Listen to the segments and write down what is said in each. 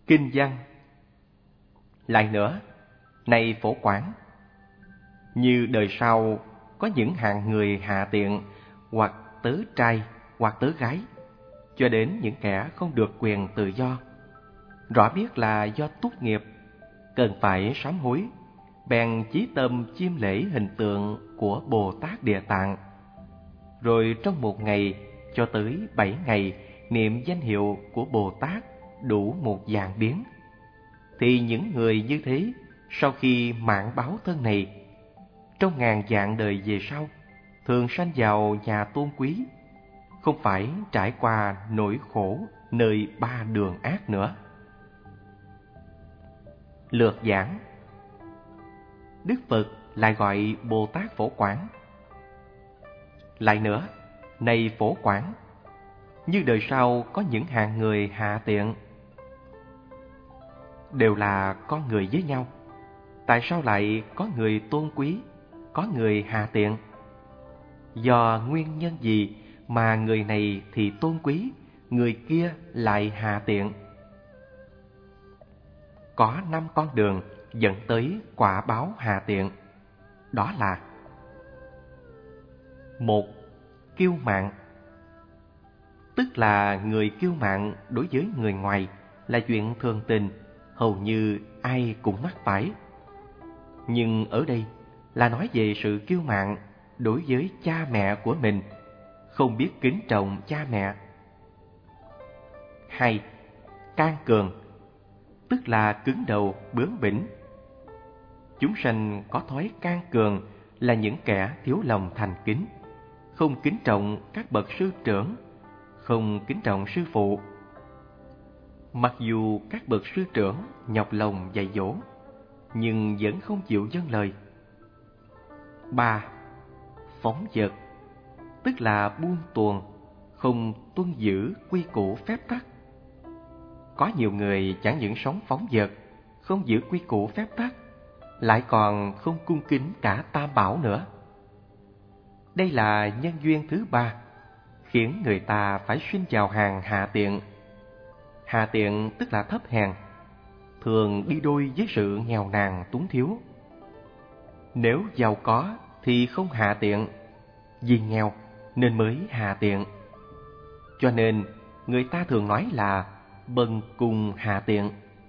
Kinh văn. Lại nữa, này phổ quản, như đời sau có những hạng người hạ tiện hoặc tớ trai hoặc tớ gái, cho đến những kẻ không được quyền tự do, rõ biết là do túc nghiệp, cần phải sám hối, bèn chí tâm chiêm lễ hình tượng của Bồ Tát Địa Tạng, rồi trong 1 ngày cho tới 7 ngày niệm danh hiệu của Bồ Tát đủ 1.000 biến, thì những người như thế sau khi mãn báo thân này, trong ngàn vạn đời về sau, thường sanh vào nhà tôn quý, không phải trải qua nỗi khổ nơi 3 đường ác nữa. Lược giảng. Đức Phật lại gọi Bồ Tát Phổ Quảng. Lại nữa, này Phổ Quảng, như đời sau có những hạng người hạ tiện, đều là con người với nhau, tại sao lại có người tôn quý, có người hạ tiện? Do nguyên nhân gì mà người này thì tôn quý, người kia lại hạ tiện? Có 5 con đường dẫn tới quả báo hạ tiện. Đó là: 1. Kiêu mạn. Tức là người kiêu mạn đối với người ngoài là chuyện thường tình, hầu như ai cũng mắc phải. Nhưng ở đây là nói về sự kiêu mạn đối với cha mẹ của mình, không biết kính trọng cha mẹ. 2. Can cường. Tức là cứng đầu, bướng bỉnh. Chúng sanh có thói can cường là những kẻ thiếu lòng thành kính, không kính trọng các bậc sư trưởng, không kính trọng sư phụ. Mặc dù các bậc sư trưởng nhọc lòng dạy dỗ, nhưng vẫn không chịu vâng lời. 3. Phóng dật. Tức là buông tuồng, không tuân giữ quy củ phép tắc. Có nhiều người chẳng những sống phóng dật, không giữ quy củ phép tắc, lại còn không cung kính cả Tam Bảo nữa. Đây là nhân duyên thứ 3, khiến người ta phải sinh vào hàng hạ tiện. Hạ tiện tức là thấp hèn, thường đi đôi với sự nghèo nàn túng thiếu. Nếu giàu có thì không hạ tiện, vì nghèo nên mới hạ tiện. Cho nên người ta thường nói là bần cùng hạ tiện.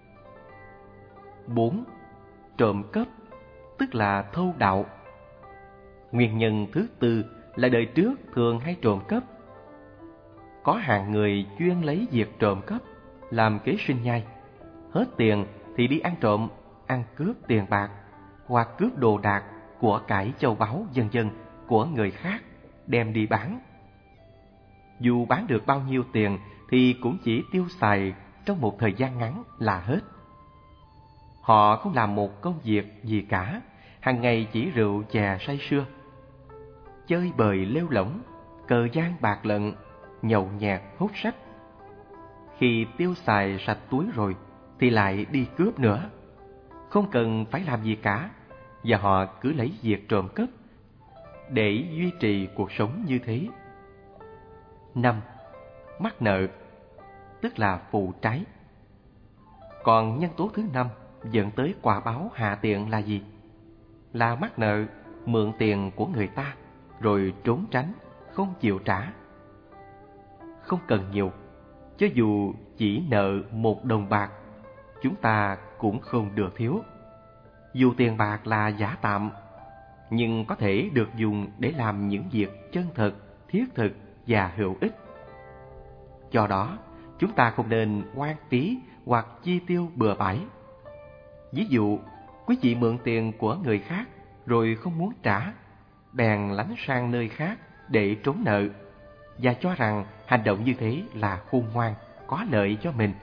4. Trộm cắp, tức là thâu đạo. Nguyên nhân thứ 4 là đời trước thường hay trộm cắp. Có hạng người chuyên lấy việc trộm cắp làm kế sinh nhai, hết tiền thì đi ăn trộm, ăn cướp tiền bạc, hoặc cướp đồ đạc, của cải châu báu vân vân của người khác, đem đi bán. Dù bán được bao nhiêu tiền thì cũng chỉ tiêu xài trong một thời gian ngắn là hết. Họ không làm một công việc gì cả, hàng ngày chỉ rượu chè say sưa, chơi bời lêu lổng, cờ gian bạc lận, nhậu nhẹt hút sách. Khi tiêu xài sạch túi rồi thì lại đi cướp nữa, không cần phải làm gì cả, và họ cứ lấy việc trộm cắp để duy trì cuộc sống như thế. 5. Mắc nợ, tức là phụ trái. Còn nhân tố thứ 5 dẫn tới quả báo hạ tiện là gì? Là mắc nợ, mượn tiền của người ta rồi trốn tránh, không chịu trả. Không cần nhiều, cho dù chỉ nợ 1 đồng bạc, chúng ta cũng không được thiếu. Dù tiền bạc là giả tạm, nhưng có thể được dùng để làm những việc chân thật, thiết thực và hữu ích. Do đó, chúng ta không nên hoang phí hoặc chi tiêu bừa bãi. Ví dụ, quý vị mượn tiền của người khác rồi không muốn trả, bèn lánh sang nơi khác để trốn nợ, và cho rằng hành động như thế là khôn ngoan, có lợi cho mình.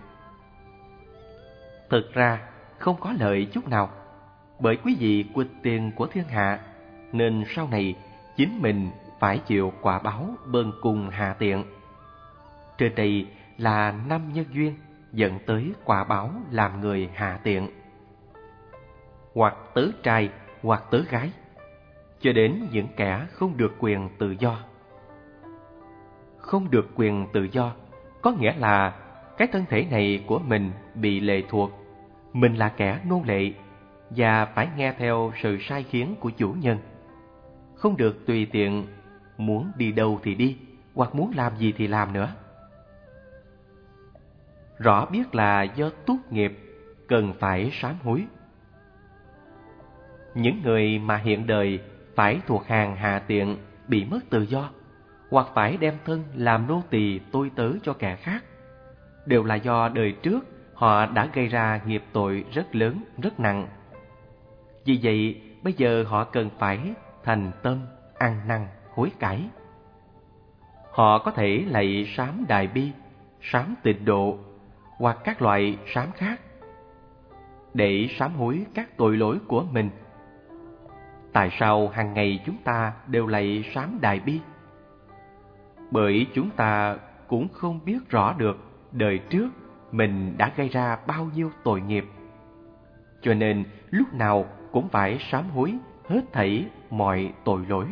Thực ra, không có lợi chút nào, bởi quý vị quỵt tiền của thiên hạ, nên sau này chính mình phải chịu quả báo bần cùng hạ tiện. Trên đây là 5 nhân duyên dẫn tới quả báo làm người hạ tiện. Hoặc tớ trai hoặc tớ gái, cho đến những kẻ không được quyền tự do. Không được quyền tự do có nghĩa là cái thân thể này của mình bị lệ thuộc, mình là kẻ nô lệ và phải nghe theo sự sai khiến của chủ nhân. Không được tùy tiện muốn đi đâu thì đi, hoặc muốn làm gì thì làm nữa. Rõ biết là do túc nghiệp, cần phải sám hối. Những người mà hiện đời phải thuộc hàng hạ tiện, bị mất tự do, hoặc phải đem thân làm nô tỳ tôi tớ cho kẻ khác, đều là do đời trước họ đã gây ra nghiệp tội rất lớn, rất nặng. Vì vậy, bây giờ họ cần phải thành tâm, ăn năn, hối cải. Họ có thể lạy sám Đại Bi, sám Tịnh Độ hoặc các loại sám khác để sám hối các tội lỗi của mình. Tại sao hàng ngày chúng ta đều lạy sám Đại Bi? Bởi chúng ta cũng không biết rõ được đời trước mình đã gây ra bao nhiêu tội nghiệp, cho nên lúc nào cũng phải sám hối hết thảy mọi tội lỗi.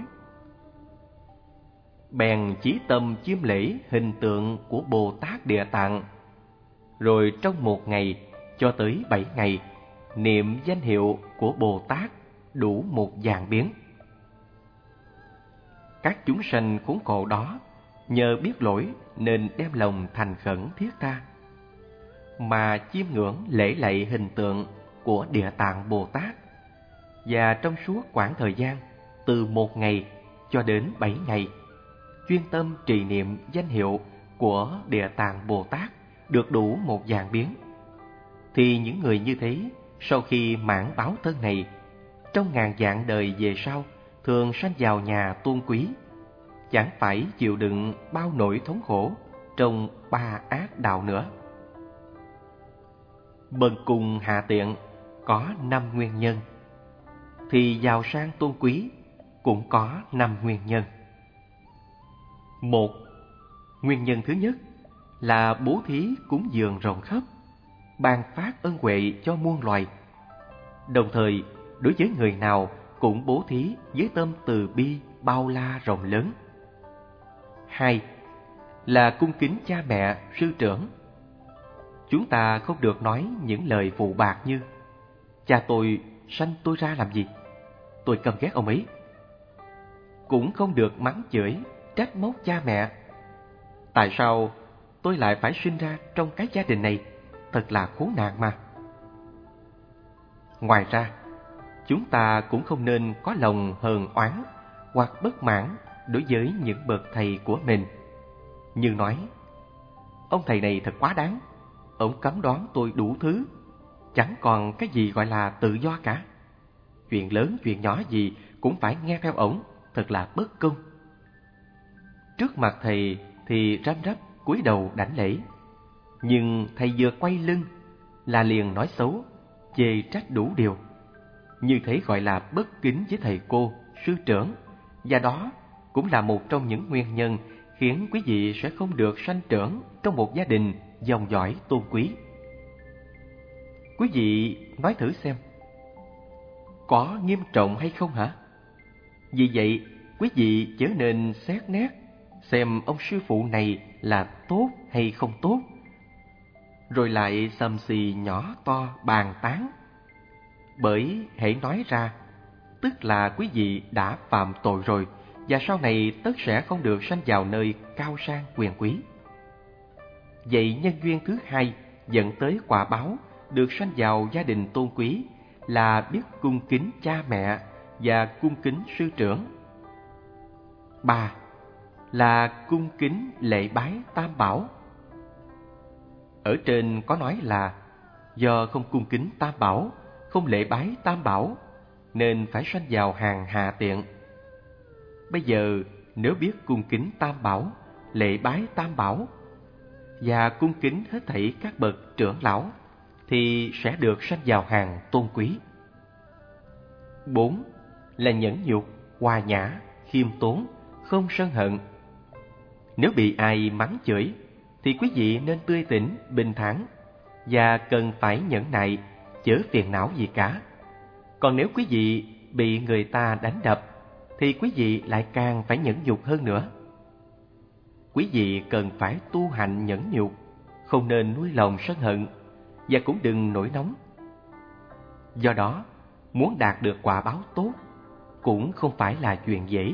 Bèn chí tâm chiêm lễ hình tượng của Bồ Tát Địa Tạng, rồi trong 1 ngày cho tới 7 ngày niệm danh hiệu của Bồ Tát đủ 1.000 biến. Các chúng sanh khốn khổ đó nhờ biết lỗi nên đem lòng thành khẩn thiết tha, mà chiêm ngưỡng lễ lạy hình tượng của Địa Tạng Bồ Tát, và trong suốt quãng thời gian từ 1 ngày cho đến 7 ngày chuyên tâm trì niệm danh hiệu của Địa Tạng Bồ Tát được đủ 1.000 biến, thì những người như thế sau khi mãn báo thân này, trong ngàn vạn đời về sau thường sanh vào nhà tôn quý, chẳng phải chịu đựng bao nỗi thống khổ trong 3 ác đạo nữa. Bần cùng hạ tiện có 5 nguyên nhân, thì giàu sang tôn quý cũng có 5 nguyên nhân. 1. Nguyên nhân thứ nhất là bố thí cúng dường rộng khắp, ban phát ân huệ cho muôn loài. Đồng thời, đối với người nào cũng bố thí với tâm từ bi bao la rộng lớn. 2. Là cung kính cha mẹ, sư trưởng. Chúng ta không được nói những lời phụ bạc như: cha tôi sanh tôi ra làm gì, tôi căm ghét ông ấy. Cũng không được mắng chửi, trách móc cha mẹ: tại sao tôi lại phải sinh ra trong cái gia đình này, thật là khốn nạn mà. Ngoài ra, chúng ta cũng không nên có lòng hờn oán hoặc bất mãn đối với những bậc thầy của mình, như nói: ông thầy này thật quá đáng, ông cấm đoán tôi đủ thứ, chẳng còn cái gì gọi là tự do cả. Chuyện lớn chuyện nhỏ gì cũng phải nghe theo ổng, thật là bất công. Trước mặt thầy thì răm rắp cúi đầu đảnh lễ, nhưng thầy vừa quay lưng là liền nói xấu, chê trách đủ điều. Như thế gọi là bất kính với thầy cô, sư trưởng, và đó cũng là một trong những nguyên nhân khiến quý vị sẽ không được sanh trưởng trong một gia đình dòng dõi tôn quý. Quý vị nói thử xem, có nghiêm trọng hay không hả? Vì vậy, quý vị chớ nên xét nét xem ông sư phụ này là tốt hay không tốt, rồi lại xầm xì nhỏ to bàn tán. Bởi hễ nói ra, tức là quý vị đã phạm tội rồi, và sau này tất sẽ không được sanh vào nơi cao sang quyền quý. Vậy nhân duyên thứ hai dẫn tới quả báo được sanh vào gia đình tôn quý là biết cung kính cha mẹ và cung kính sư trưởng. 3. Là cung kính lễ bái Tam Bảo. Ở trên có nói là do không cung kính Tam Bảo, không lễ bái Tam Bảo, nên phải sanh vào hàng hạ tiện. Bây giờ nếu biết cung kính Tam Bảo, lễ bái Tam Bảo và cung kính hết thảy các bậc trưởng lão, thì sẽ được sanh vào hàng tôn quý. 4. Là nhẫn nhục, hòa nhã, khiêm tốn, không sân hận. Nếu bị ai mắng chửi thì quý vị nên tươi tỉnh, bình thản và cần phải nhẫn nại, chớ phiền não gì cả. Còn nếu quý vị bị người ta đánh đập thì quý vị lại càng phải nhẫn nhục hơn nữa. Quý vị cần phải tu hành nhẫn nhục, không nên nuôi lòng sân hận và cũng đừng nổi nóng. Do đó, muốn đạt được quả báo tốt cũng không phải là chuyện dễ.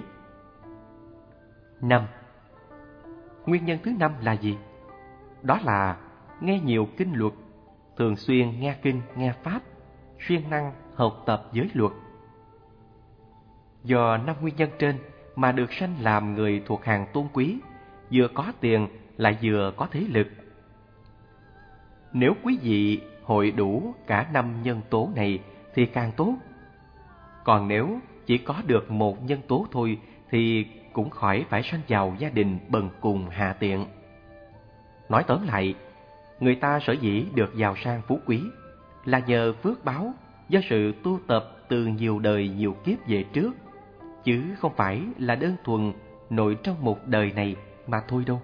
5. Nguyên nhân thứ 5 là gì? Đó là nghe nhiều kinh luật, thường xuyên nghe kinh, nghe pháp, siêng năng học tập giới luật. Do 5 nguyên nhân trên mà được sanh làm người thuộc hàng tôn quý, vừa có tiền lại vừa có thế lực. Nếu quý vị hội đủ cả 5 nhân tố này thì càng tốt. Còn nếu chỉ có được một nhân tố thôi thì cũng khỏi phải sanh vào gia đình bần cùng hạ tiện. Nói tóm lại, người ta sở dĩ được giàu sang phú quý là nhờ phước báo do sự tu tập từ nhiều đời nhiều kiếp về trước, chứ không phải là đơn thuần nội trong một đời này mà thôi đâu.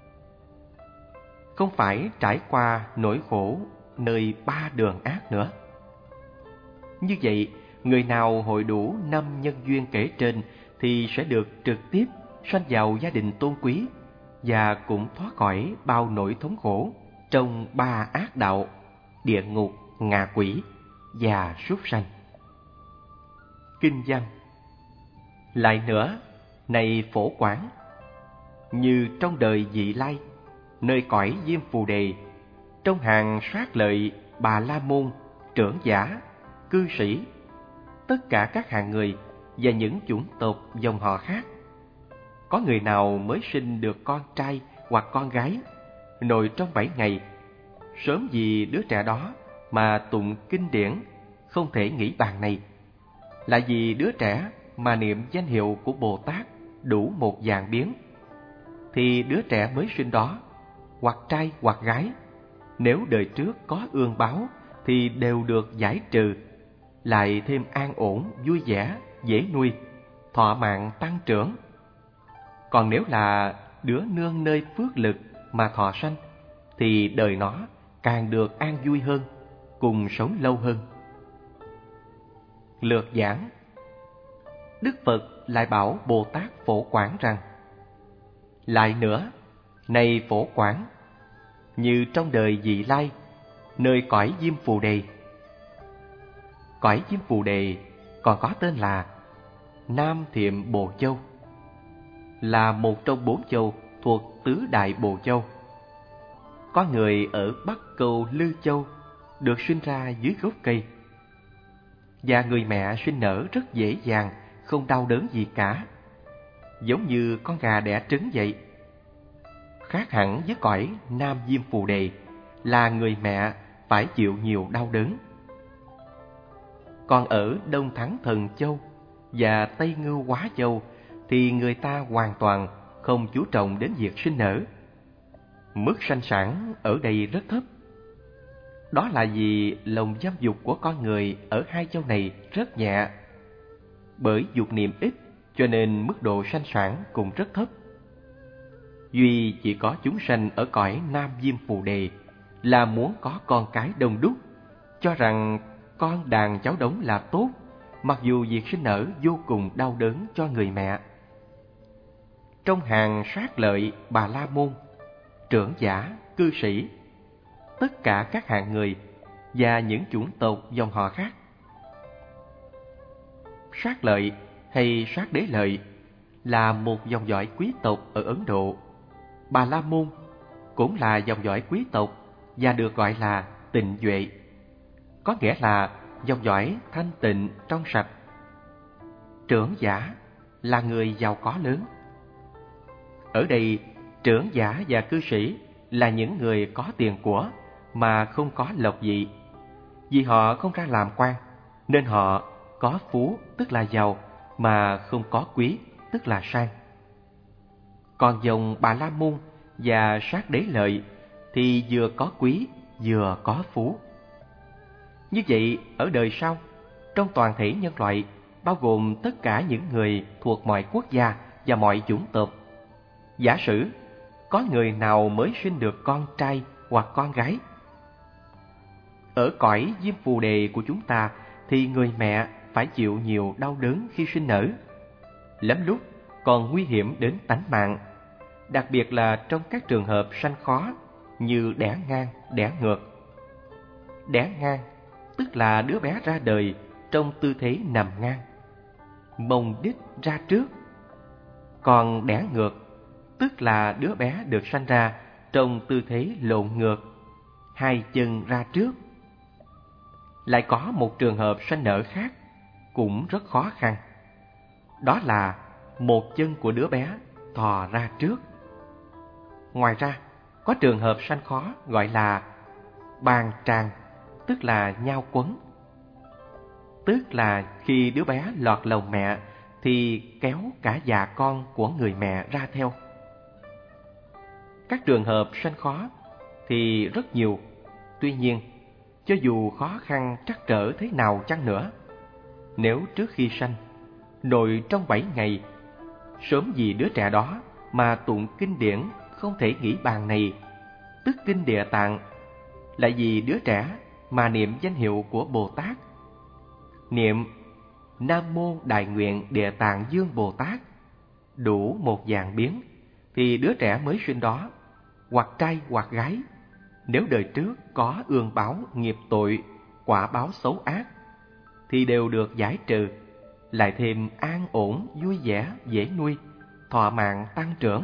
Không phải trải qua nỗi khổ nơi 3 đường ác nữa. Như vậy, người nào hội đủ 5 nhân duyên kể trên thì sẽ được trực tiếp sanh vào gia đình tôn quý và cũng thoát khỏi bao nỗi thống khổ trong 3 ác đạo: địa ngục, ngạ quỷ và súc sanh. Kinh văn. Lại nữa, này Phổ Quảng, như trong đời Vị Lai, nơi cõi Diêm Phù Đề, trong hàng Sát Lợi, Bà La Môn, Trưởng Giả, Cư Sĩ, tất cả các hạng người và những chủng tộc dòng họ khác, có người nào mới sinh được con trai hoặc con gái, nội trong 7 ngày, sớm vì đứa trẻ đó mà tụng kinh điển không thể nghĩ bàn này, là vì đứa trẻ mà niệm danh hiệu của Bồ Tát đủ một vạn biến, thì đứa trẻ mới sinh đó, hoặc trai hoặc gái, nếu đời trước có ương báo thì đều được giải trừ, lại thêm an ổn, vui vẻ, dễ nuôi, thọ mạng tăng trưởng. Còn nếu là đứa nương nơi phước lực mà thọ sanh, thì đời nó càng được an vui hơn, cùng sống lâu hơn. Lược giảng. Đức Phật lại bảo Bồ Tát Phổ Quảng rằng: lại nữa, này Phổ Quảng, như trong đời Vị Lai, nơi cõi Diêm Phù Đề. Cõi Diêm Phù Đề còn có tên là Nam Thiệm Bồ Châu, là một trong 4 châu thuộc Tứ Đại Bồ Châu. Có người ở Bắc Câu Lư Châu được sinh ra dưới gốc cây, và người mẹ sinh nở rất dễ dàng, không đau đớn gì cả, giống như con gà đẻ trứng vậy. Khác hẳn với cõi Nam Diêm Phù Đề là người mẹ phải chịu nhiều đau đớn. Còn ở Đông Thắng Thần Châu và Tây Ngưu Hóa Châu thì người ta hoàn toàn không chú trọng đến việc sinh nở. Mức sanh sản ở đây rất thấp. Đó là vì lòng dâm dục của con người ở 2 châu này rất nhẹ. Bởi dục niệm ít cho nên mức độ sanh sản cũng rất thấp. Duy chỉ có chúng sanh ở cõi Nam Diêm Phù Đề là muốn có con cái đông đúc, cho rằng con đàn cháu đống là tốt, mặc dù việc sinh nở vô cùng đau đớn cho người mẹ. Trong hàng Sát Lợi, Bà La Môn, Trưởng Giả, Cư Sĩ, tất cả các hạng người và những chủng tộc dòng họ khác. Sát Lợi hay Sát Đế Lợi là một dòng dõi quý tộc ở Ấn Độ. Bà La Môn cũng là dòng dõi quý tộc và được gọi là Tịnh Duệ, có nghĩa là dòng dõi thanh tịnh trong sạch. Trưởng Giả là người giàu có lớn. Ở đây, trưởng giả và cư sĩ là những người có tiền của mà không có lộc vị. Vì họ không ra làm quan, nên họ có phú tức là giàu mà không có quý tức là sang. Còn dòng Bà La Môn và Sát Đế Lợi thì vừa có quý vừa có phú. Như vậy, ở đời sau, trong toàn thể nhân loại, bao gồm tất cả những người thuộc mọi quốc gia và mọi chủng tộc, giả sử có người nào mới sinh được con trai hoặc con gái, ở cõi Diêm Phù Đề của chúng ta thì người mẹ phải chịu nhiều đau đớn khi sinh nở, lắm lúc còn nguy hiểm đến tánh mạng, đặc biệt là trong các trường hợp sanh khó như đẻ ngang, đẻ ngược. Đẻ ngang tức là đứa bé ra đời trong tư thế nằm ngang, mông đít ra trước. Còn đẻ ngược tức là đứa bé được sanh ra trong tư thế lộn ngược, hai chân ra trước. Lại có một trường hợp sanh nở khác cũng rất khó khăn. Đó là một chân của đứa bé thò ra trước. Ngoài ra, có trường hợp sanh khó gọi là bàn tràng, tức là nhao quấn. Tức là khi đứa bé lọt lòng mẹ thì kéo cả dạ con của người mẹ ra theo. Các trường hợp sanh khó thì rất nhiều. Tuy nhiên, cho dù khó khăn trắc trở thế nào chăng nữa, nếu trước khi sanh, nội trong 7 ngày, sớm vì đứa trẻ đó mà tụng kinh điển không thể nghĩ bàn này, tức kinh Địa Tạng, lại vì đứa trẻ mà niệm danh hiệu của Bồ Tát, niệm Nam Mô Đại Nguyện Địa Tạng Dương Bồ Tát đủ một vạn biến, thì đứa trẻ mới sinh đó, hoặc trai hoặc gái, nếu đời trước có ương báo nghiệp tội, quả báo xấu ác, thì đều được giải trừ, lại thêm an ổn, vui vẻ, dễ nuôi, thọ mạng tăng trưởng.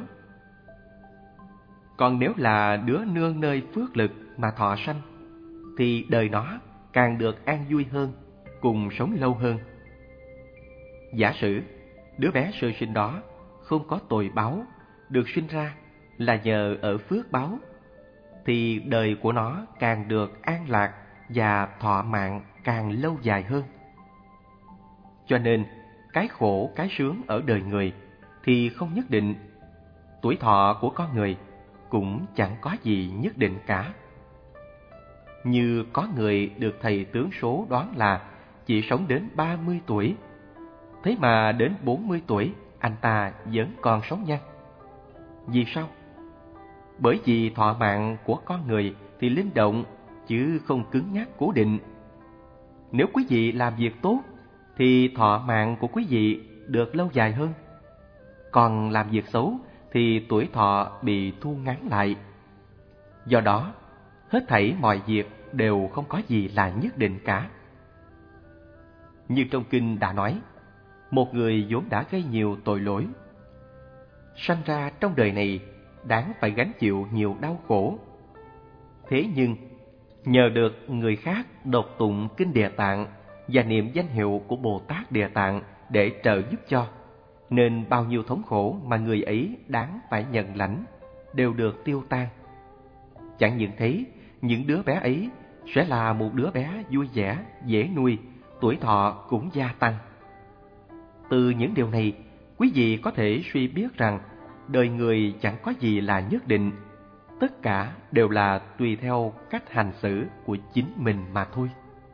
Còn nếu là đứa nương nơi phước lực mà thọ sanh, thì đời nó càng được an vui hơn, cùng sống lâu hơn. Giả sử đứa bé sơ sinh đó không có tội báo, được sinh ra là nhờ ở phước báo, thì đời của nó càng được an lạc và thọ mạng càng lâu dài hơn. Cho nên, cái khổ cái sướng ở đời người thì không nhất định, tuổi thọ của con người cũng chẳng có gì nhất định cả. Như có người được thầy tướng số đoán là chỉ sống đến 30 tuổi, thế mà đến 40 tuổi anh ta vẫn còn sống nha. Vì sao? Bởi vì thọ mạng của con người thì linh động chứ không cứng nhắc cố định. Nếu quý vị làm việc tốt thì thọ mạng của quý vị được lâu dài hơn. Còn làm việc xấu thì tuổi thọ bị thu ngắn lại. Do đó, hết thảy mọi việc đều không có gì là nhất định cả. Như trong kinh đã nói, một người vốn đã gây nhiều tội lỗi, sanh ra trong đời này đáng phải gánh chịu nhiều đau khổ. Thế nhưng, nhờ được người khác đọc tụng kinh Địa Tạng và niệm danh hiệu của Bồ Tát Địa Tạng để trợ giúp cho, nên bao nhiêu thống khổ mà người ấy đáng phải nhận lãnh đều được tiêu tan. Chẳng những thế, những đứa bé ấy sẽ là một đứa bé vui vẻ, dễ nuôi, tuổi thọ cũng gia tăng. Từ những điều này, quý vị có thể suy biết rằng đời người chẳng có gì là nhất định, tất cả đều là tùy theo cách hành xử của chính mình mà thôi.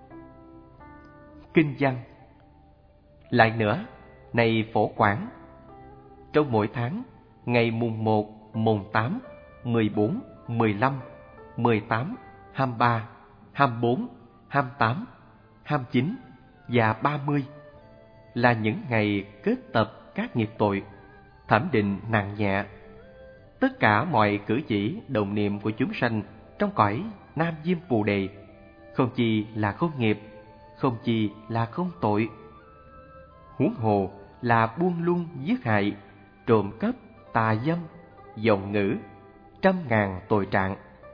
Kinh văn. Lại nữa, này Phổ Quảng, trong mỗi tháng, ngày mùng 1, mùng 8, 14, 15, 18, 23, 24, 28, 29 và 30 là những ngày kết tập các nghiệp tội, thẩm định nặng nhẹ. Tất cả mọi cử chỉ đồng niệm của chúng sanh trong cõi Nam Diêm Phù Đề, không chi là không nghiệp, không chi là không tội. Huống hồ là buông lung giết hại, trộm cắp, tà dâm, vọng ngữ, trăm ngàn tội trạng.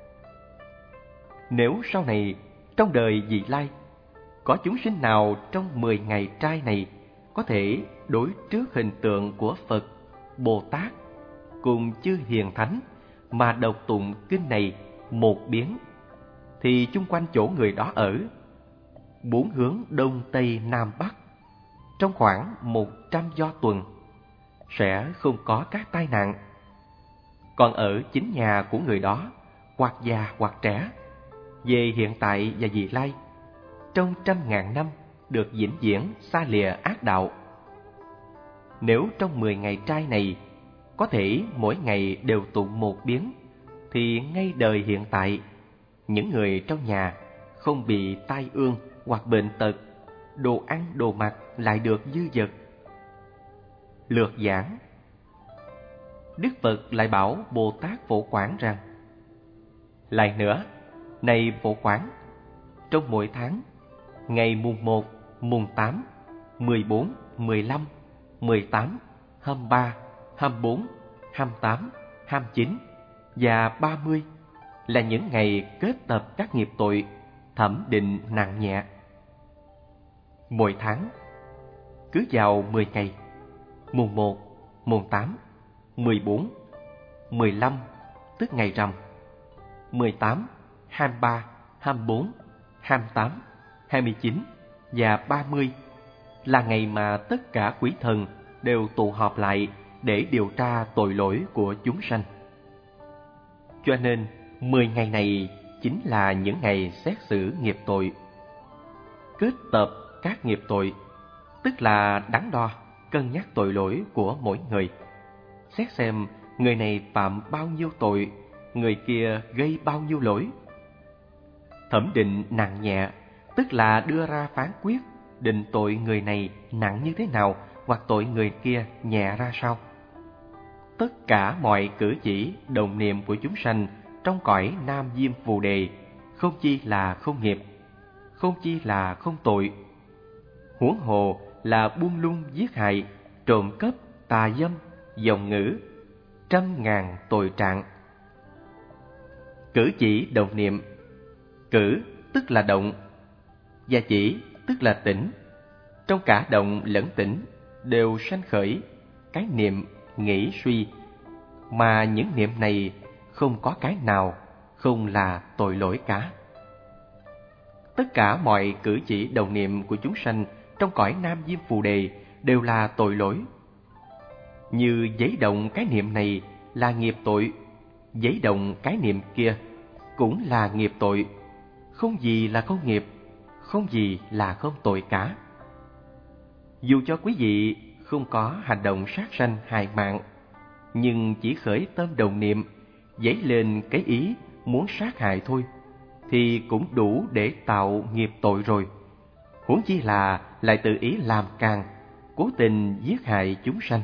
Nếu sau này trong đời vị lai có chúng sinh nào trong 10 ngày trai này có thể đối trước hình tượng của Phật, Bồ Tát cùng chư hiền thánh mà đọc tụng kinh này một biến, thì chung quanh chỗ người đó ở, 4 hướng đông tây nam bắc, trong khoảng 100 do tuần sẽ không có các tai nạn. Còn ở chính nhà của người đó, hoặc già hoặc trẻ, về hiện tại và vị lai, trong 100.000 năm được vĩnh viễn xa lìa ác đạo. Nếu trong 10 ngày trai này có thể mỗi ngày đều tụng một biến, thì ngay đời hiện tại, những người trong nhà không bị tai ương hoặc bệnh tật, đồ ăn đồ mặc lại được dư dật. Lược giảng, Đức Phật lại bảo Bồ Tát Phổ Quảng rằng: Lại nữa, này Phổ Quán, trong mỗi tháng, ngày mùng 1, mùng 8, 14, 15, 18, 23, 24, 28, 29 và 30 là những ngày kết tập các nghiệp tội thẩm định nặng nhẹ. Mỗi tháng, cứ vào 10 ngày, mùng 1, mùng 8, 14, 15 tức ngày rằm, 18, 23, 24, 28, 29 và 30 là ngày mà tất cả quỷ thần đều tụ họp lại để điều tra tội lỗi của chúng sanh. Cho nên 10 ngày này chính là những ngày xét xử nghiệp tội. Kết tập các nghiệp tội, tức là đắn đo, cân nhắc tội lỗi của mỗi người, xét xem người này phạm bao nhiêu tội, người kia gây bao nhiêu lỗi. Thẩm định nặng nhẹ, tức là đưa ra phán quyết, định tội người này nặng như thế nào hoặc tội người kia nhẹ ra sao. Tất cả mọi cử chỉ, động niệm của chúng sanh trong cõi Nam Diêm Phù Đề không chi là không nghiệp, không chi là không tội. Huống hồ là buông lung giết hại, trộm cắp, tà dâm, dòng ngữ, trăm ngàn tội trạng. Cử chỉ động niệm, cử tức là động, và chỉ tức là tỉnh. Trong cả động lẫn tỉnh đều sanh khởi cái niệm nghĩ suy, mà những niệm này không có cái nào không là tội lỗi cả. Tất cả mọi cử chỉ động niệm của chúng sanh trong cõi Nam Diêm Phù Đề đều là tội lỗi. Như giấy động cái niệm này là nghiệp tội, giấy động cái niệm kia cũng là nghiệp tội. Không gì là không nghiệp, không gì là không tội cả. Dù cho quý vị không có hành động sát sanh hại mạng, nhưng chỉ khởi tâm đồng niệm, dấy lên cái ý muốn sát hại thôi, thì cũng đủ để tạo nghiệp tội rồi. Huống chi là lại tự ý làm càng, cố tình giết hại chúng sanh.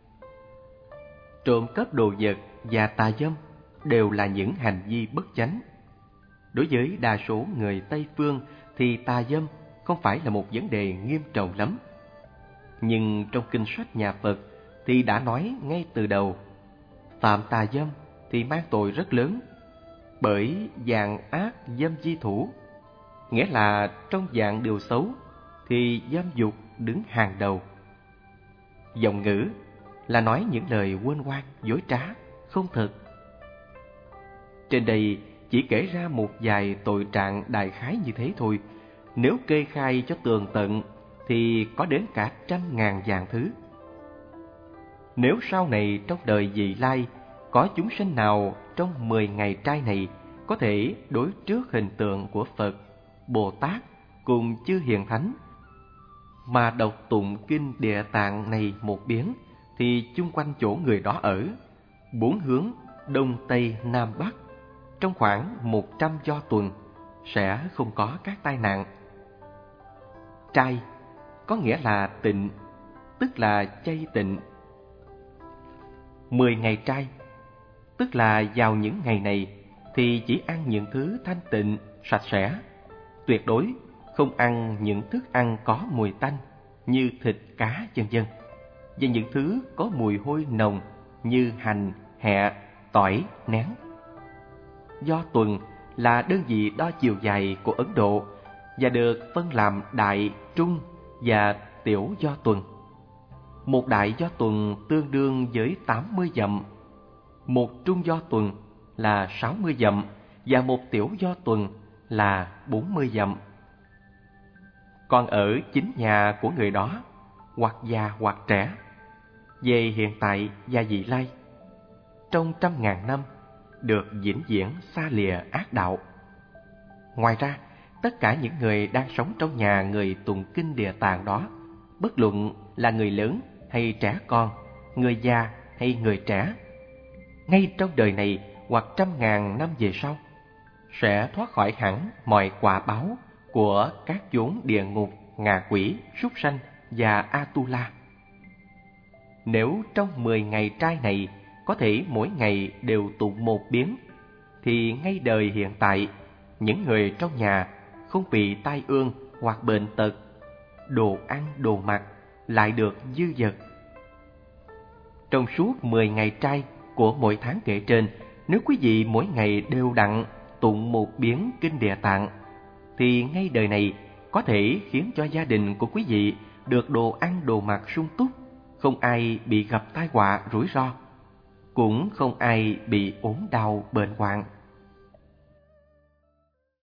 Trộm cắp đồ vật và tà dâm đều là những hành vi bất chánh. Đối với đa số người Tây Phương thì tà dâm không phải là một vấn đề nghiêm trọng lắm. Nhưng trong kinh sách nhà Phật thì đã nói ngay từ đầu, phạm tà dâm thì mang tội rất lớn, bởi dạng ác dâm chi thủ, nghĩa là trong dạng điều xấu thì dâm dục đứng hàng đầu. Giọng ngữ là nói những lời huênh hoang, dối trá, không thật. Trên đây chỉ kể ra một vài tội trạng đại khái như thế thôi. Nếu kê khai cho tường tận thì có đến cả trăm ngàn dạng thứ. Nếu sau này trong đời vị lai có chúng sanh nào trong 10 ngày trai này có thể đối trước hình tượng của Phật, Bồ Tát cùng chư hiền thánh mà đọc tụng kinh Địa Tạng này một biến, thì chung quanh chỗ người đó ở, 4 hướng Đông Tây Nam Bắc, trong khoảng 100 do tuần sẽ không có các tai nạn. Trai có nghĩa là tịnh, tức là chay tịnh. 10 ngày trai, tức là vào những ngày này thì chỉ ăn những thứ thanh tịnh, sạch sẽ, tuyệt đối không ăn những thức ăn có mùi tanh như thịt, cá, vân vân, và những thứ có mùi hôi nồng như hành, hẹ, tỏi, nén. Do tuần là đơn vị đo chiều dài của Ấn Độ và được phân làm đại, trung và tiểu do tuần. Một đại do tuần tương đương với 80 dặm, một trung do tuần là 60 dặm và một tiểu do tuần là 40 dặm. Còn ở chính nhà của người đó, hoặc già hoặc trẻ, về hiện tại và vị lai, trong trăm ngàn năm được vĩnh viễn xa lìa ác đạo. Ngoài ra, tất cả những người đang sống trong nhà người tụng kinh Địa Tạng đó, bất luận là người lớn hay trẻ con, người già hay người trẻ, ngay trong đời này hoặc trăm ngàn năm về sau, sẽ thoát khỏi hẳn mọi quả báo của các chốn địa ngục, ngạ quỷ, súc sanh và Atula. Nếu trong 10 ngày trai này có thể mỗi ngày đều tụng một biến, thì ngay đời hiện tại, những người trong nhà không bị tai ương hoặc bệnh tật, đồ ăn đồ mặc lại được dư dật. Trong suốt 10 ngày trai của mỗi tháng kể trên, nếu quý vị mỗi ngày đều đặn tụng một biến kinh Địa Tạng, thì ngay đời này có thể khiến cho gia đình của quý vị được đồ ăn đồ mặc sung túc, không ai bị gặp tai họa rủi ro, cũng không ai bị ốm đau bệnh hoạn.